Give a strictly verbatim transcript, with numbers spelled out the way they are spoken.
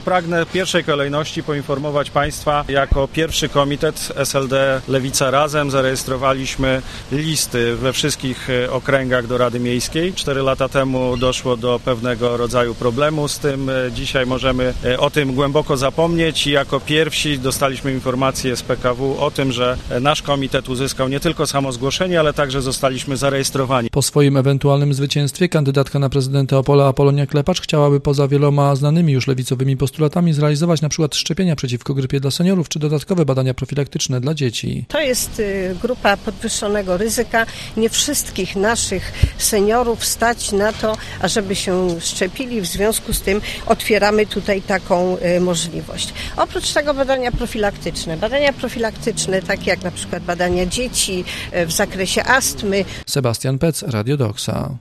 Pragnę w pierwszej kolejności poinformować Państwa, jako pierwszy komitet S L D Lewica Razem zarejestrowaliśmy listy we wszystkich okręgach do Rady Miejskiej. Cztery lata temu doszło do pewnego rodzaju problemu z tym. Dzisiaj możemy o tym głęboko zapomnieć i jako pierwsi dostaliśmy informację z P K W o tym, że nasz komitet uzyskał nie tylko samo zgłoszenie, ale także zostaliśmy zarejestrowani. Po swoim ewentualnym zwycięstwie kandydatka na prezydenta Opola Apolonia Klepacz chciałaby poza wieloma znanymi już lewicowymi postulatami zrealizować na przykład szczepienia przeciwko grypie dla seniorów czy dodatkowe badania profilaktyczne dla dzieci. To jest grupa podwyższonego ryzyka. Nie wszystkich naszych seniorów stać na to, ażeby się szczepili. W związku z tym otwieramy tutaj taką możliwość. Oprócz tego badania profilaktyczne. Badania profilaktyczne takie jak na przykład badania dzieci w zakresie astmy. Sebastian Pec, Radio Doksa.